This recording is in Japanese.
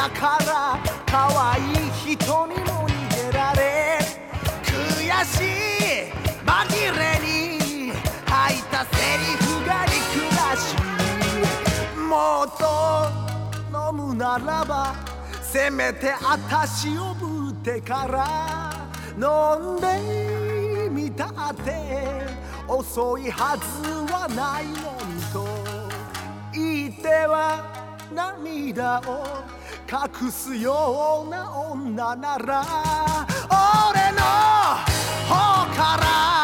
だから可愛い人にも逃げられ悔しい紛れに吐いたセリフが憎らしいもっと飲むならばせめてあたしをぶってから飲んでみたって遅いはずはないのにと言っては涙を隠すような女なら俺の方から